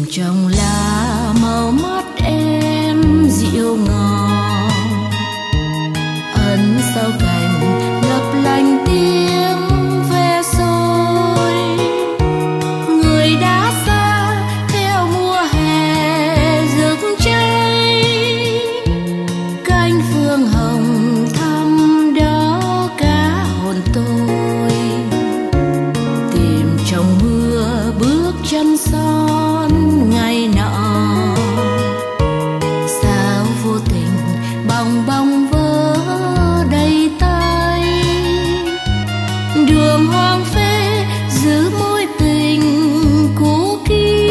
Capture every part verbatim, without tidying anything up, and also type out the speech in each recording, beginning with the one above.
trong lá màu mắt em dịu ngọt, ẩn sau cành lấp lánh tiếng ve sôi. Người đã xa theo mùa hè rực cháy, cánh phương hồng thăm đó cả hồn tôi. Tìm trong mưa bước chân son ngày nọ, sao vô tình bòng bong vỡ đầy tay. Đường hoang phế giữ mối tình cũ kỹ,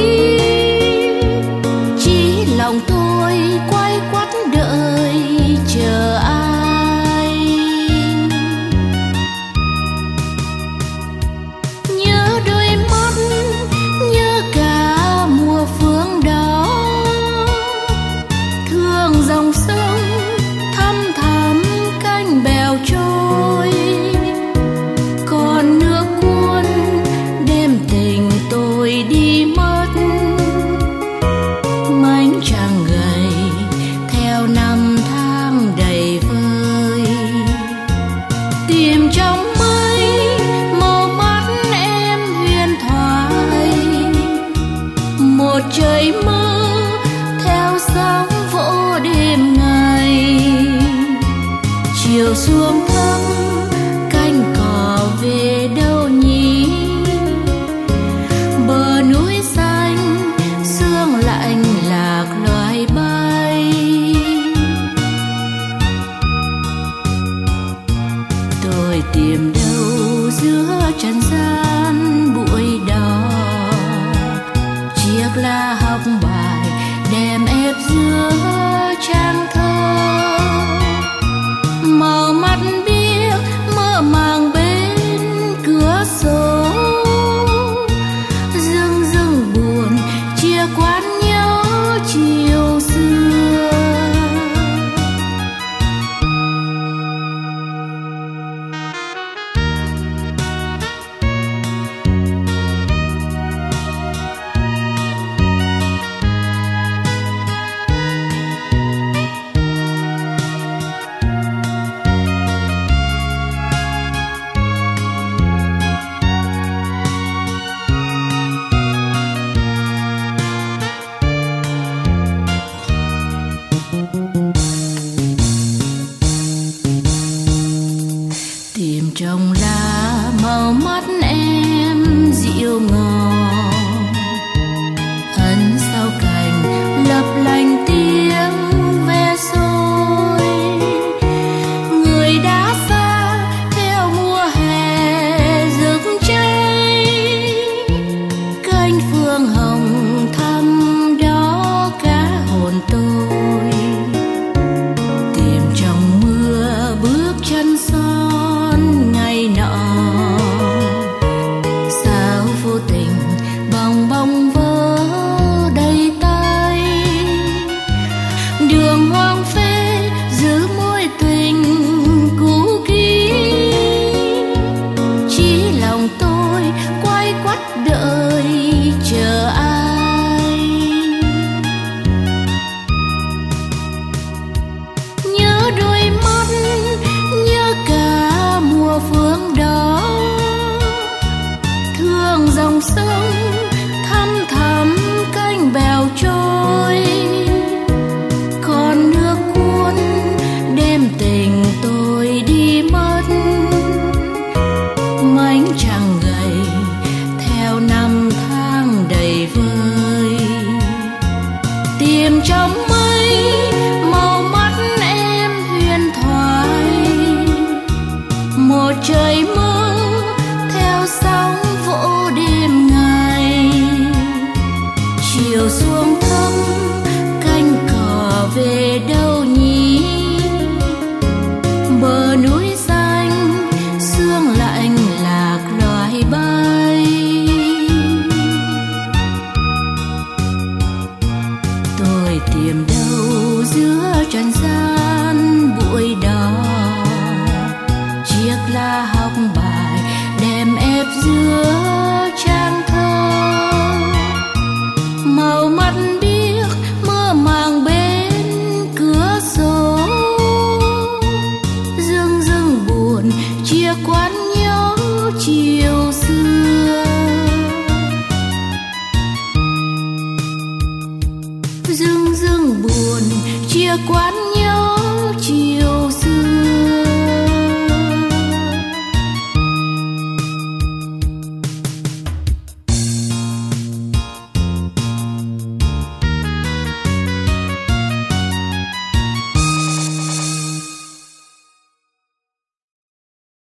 chỉ lòng tôi quay quắt đợi chờ ai. Nhớ đôi mắt, nhớ cả mùa phương đó, thương dòng sông thăm thẳm cánh bèo trôi. Còn nước cuốn đêm tình tôi đi mất, mảnh trăng gầy theo năm tháng đầy vơi. Tìm trong mây màu mắt em huyền thoại, một trời mơ theo sóng vỗ đêm ngày. Chiều xuống thăm cánh cỏ về đâu nhỉ, bờ núi xanh sương lạnh lạc loài bay. Tôi tìm đâu giữa trần gian bụi đỏ, chiếc lá học bài đêm ép giữa trang thơ. Màu mắt biếc mơ màng bên cửa sổ, dưng dưng buồn chia quán nhau chiều xưa. Tìm trong lá màu mắt em dịu ngọt, ẩn sau cành lấp lánh tiếng ve sôi. Người đã xa theo mùa hè rực cháy, cánh phương hồng thăm đó cả hồn tôi. Tìm trong mưa bước chân son ngày nọ, sao vô tình bòng bong vỡ đầy tay. Đường hoang phế giữ mối tình cũ kỹ, chỉ lòng tôi quay quắt đợi chờ ai. Nhớ đôi mắt, nhớ cả mùa phương đó, thương dòng sông thăm thẳm cánh bèo trôi.